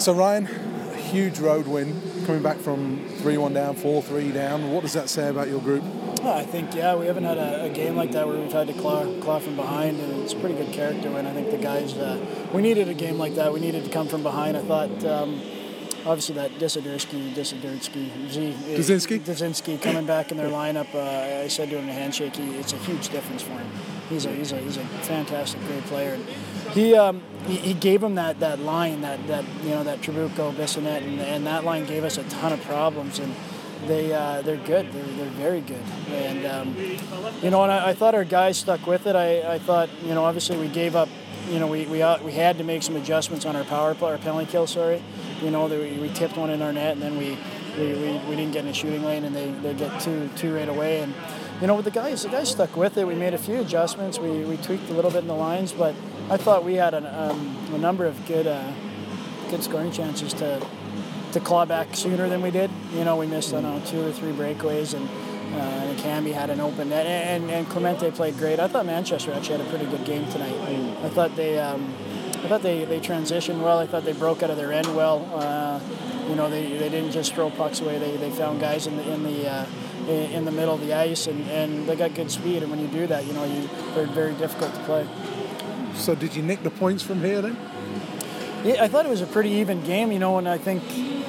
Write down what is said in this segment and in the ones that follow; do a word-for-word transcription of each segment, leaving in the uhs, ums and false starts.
So Ryan, a huge road win, coming back from three one down, four three down. What does that say about your group? Well, I think, yeah, we haven't had a, a game like that where we've had to claw, claw from behind, and it's a pretty good character win. I think the guys, uh, we needed a game like that. We needed to come from behind. I thought, um, obviously, that Desiderski, Desiderski, Z, Dzinski? Dzinski coming back in their lineup. Uh, I said to him in a handshake, he, it's a huge difference for him. He's a he's a he's a fantastic, great player. And he um he, he gave him that, that line, that, that you know that Trabuco, Bissonnette, and, and that line gave us a ton of problems. And they uh, they're good. They're they're very good. And um, you know, and I, I thought our guys stuck with it. I, I thought you know obviously we gave up. You know, we we uh, we had to make some adjustments on our power play, our penalty kill. Sorry, you know, that we, we tipped one in our net, and then we, we, we, we didn't get in the shooting lane, and they, they get two two right away. And you know, with the guys, the guys stuck with it. We made a few adjustments. We we tweaked a little bit in the lines, but I thought we had an, um, a number of good uh, good scoring chances to to claw back sooner than we did. You know, we missed I don't know two or three breakaways, and. Uh, and Camby had an open net, and, and, and Clemente played great. I thought Manchester actually had a pretty good game tonight. I thought they, um, I thought they, they transitioned well. I thought they broke out of their end well. Uh, you know, they, they didn't just throw pucks away. They, they found guys in the in the uh, in the middle of the ice, and, and they got good speed. And when you do that, you know, you they're very difficult to play. So did you nick the points from here then? Yeah, I thought it was a pretty even game. You know, and I think.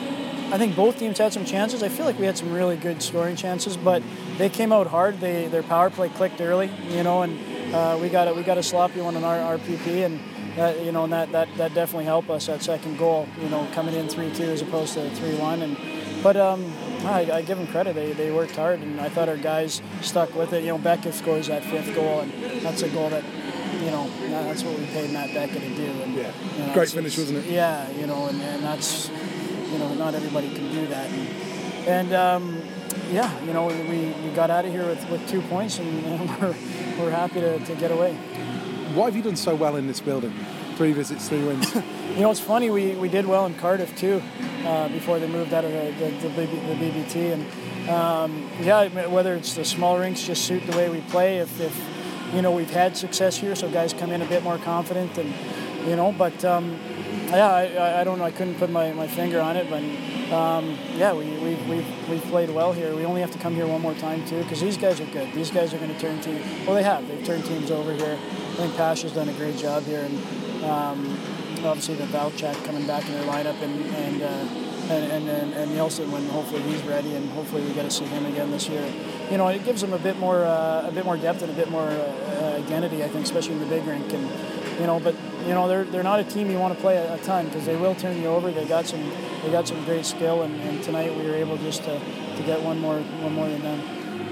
I think both teams had some chances. I feel like we had some really good scoring chances, but they came out hard. They their power play clicked early, you know, and uh, we got a, we got a sloppy one on our R P P, and that, you know, and that, that that definitely helped us. That second goal, you know, coming in three two as opposed to three one, and but um, I, I give them credit. They they worked hard, and I thought our guys stuck with it. You know, Beckett scores that fifth goal, and that's a goal that. You know, that's what we paid Matt Beckett to do. And, yeah, you know, great finish, wasn't it? Yeah, you know, and, and that's. You know, not everybody can do that. And, and um, yeah, you know, we, we got out of here with, with two points, and, and we're, we're happy to, to get away. Why have you done so well in this building? Three visits, three wins. You know, it's funny, we, we did well in Cardiff, too, uh, before they moved out of the, the, the, the B B T. And, um, yeah, whether it's the small rinks just suit the way we play, if, if, you know, we've had success here, so guys come in a bit more confident, and, you know, but... Um, Yeah, I, I don't know. I couldn't put my, my finger on it, but um, yeah, we we we've, we've played well here. We only have to come here one more time too, because these guys are good. These guys are going to turn teams. Well, they have. They've turned teams over here. I think Pasha's done a great job here, and um, obviously the Valchak coming back in their lineup, and and, uh, and and and and Nielsen when hopefully he's ready, and hopefully we get to see him again this year. You know, it gives them a bit more uh, a bit more depth and a bit more uh, identity, I think, especially in the big rink. And you know, but you know they're they're not a team you want to play a, a ton, because they will turn you over. They got some they got some great skill, and, and tonight we were able just to, to get one more one more than them.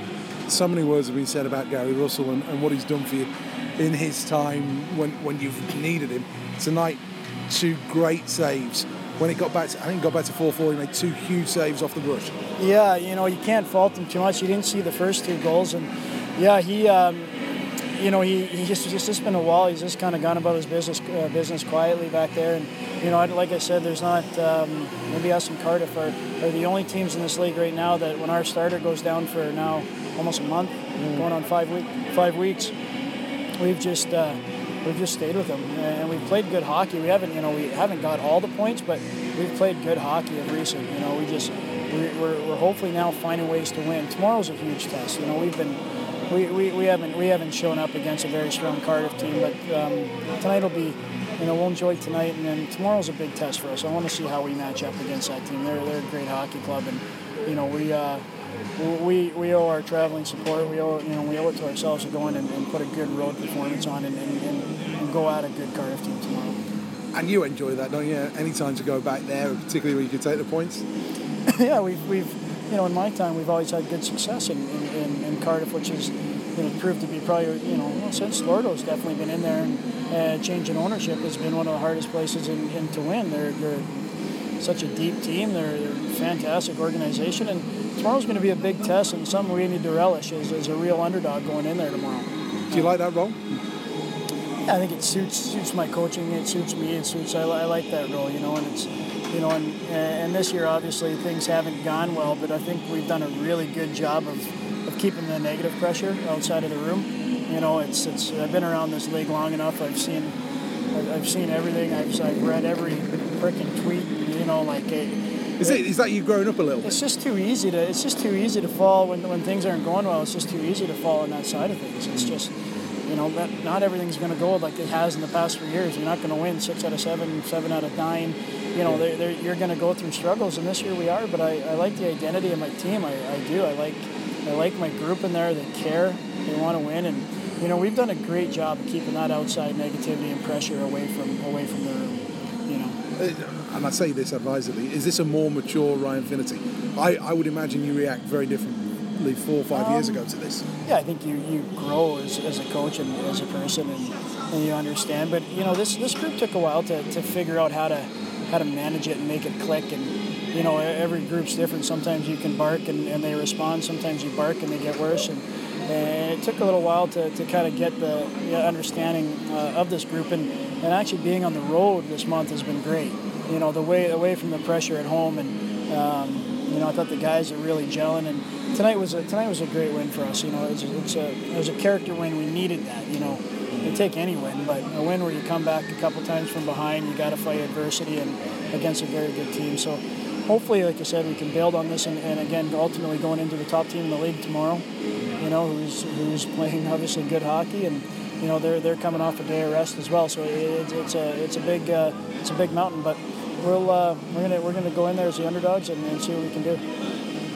So many words have been said about Gary Russell and, and what he's done for you in his time when when you've needed him. Tonight, two great saves. When it got back to, I think it got back to four four, he made two huge saves off the rush. Yeah, you know, you can't fault him too much. You didn't see the first two goals, and yeah, he. Um, You know, he, he just he's just been a wall. He's just kind of gone about his business uh, business quietly back there. And, you know, like I said, there's not, um, maybe us and Cardiff are, are the only teams in this league right now that when our starter goes down for now almost a month, mm. going on five, week, five weeks, we've just uh, we've just stayed with him. And we've played good hockey. We haven't, you know, we haven't got all the points, but we've played good hockey of recent. You know, we just, we're, we're hopefully now finding ways to win. Tomorrow's a huge test. You know, we've been... We, we, we haven't we haven't shown up against a very strong Cardiff team, but um, tonight will be, you know, we'll enjoy tonight, and then tomorrow's a big test for us. I want to see how we match up against that team. They're they're a great hockey club, and you know we uh, we we owe our traveling support. We owe you know we owe it to ourselves to go in and, and put a good road performance on, and, and, and, and go at a good Cardiff team tomorrow. And you enjoy that, don't you? Any time to go back there, particularly when you can take the points. Yeah, we've we've. You know, in my time, we've always had good success in, in, in Cardiff, which has you know, proved to be probably, you know, well, since Lordo's definitely been in there, and uh, change in ownership has been one of the hardest places in, in to win. They're, they're such a deep team. They're, they're a fantastic organization, and tomorrow's going to be a big test, and something we need to relish as, as a real underdog going in there tomorrow. Do you like that role? Yeah, I think it suits suits my coaching. It suits me. It suits. I, I like that role, you know, and it's. You know, and, and this year, obviously, things haven't gone well, but I think we've done a really good job of, of keeping the negative pressure outside of the room. You know, it's it's. I've been around this league long enough. I've seen, I've seen everything. I've, I've read every freaking tweet, you know, like. It, Is it? Is that you growing up a little bit? It's just too easy to. It's just too easy to fall when when things aren't going well. It's just too easy to fall on that side of things. It's just, you know, that not everything's going to go like it has in the past three years. You're not going to win six out of seven, seven out of nine. You know, they're, they're, you're going to go through struggles, and this year we are. But I, I like the identity of my team. I, I do. I like I like my group in there. They care. They want to win, and you know, we've done a great job of keeping that outside negativity and pressure away from away from the room. You know. And I say this advisedly, is this a more mature Ryan Finnerty? I, I would imagine you react very differently four or five um, years ago to this. Yeah, I think you, you grow as, as a coach and as a person, and, and you understand. But, you know, this this group took a while to, to figure out how to how to manage it and make it click. And, you know, every group's different. Sometimes you can bark and, and they respond. Sometimes you bark and they get worse. And, and it took a little while to, to kind of get the, the understanding uh, of this group. And, and actually being on the road this month has been great. You know, the way away from the pressure at home, and um, you know, I thought the guys are really gelling. And tonight was a tonight was a great win for us. You know, it's a, it's a it was a character win. We needed that. You know, you take any win, but a win where you come back a couple times from behind, you got to fight adversity and against a very good team. So hopefully, like I said, we can build on this, and, and again, ultimately going into the top team in the league tomorrow. You know, who's who's playing obviously good hockey, and you know they're they're coming off a day of rest as well. So it, it's a it's a big uh, it's a big mountain, but. We'll uh, we're gonna we're gonna go in there as the underdogs and, and see what we can do.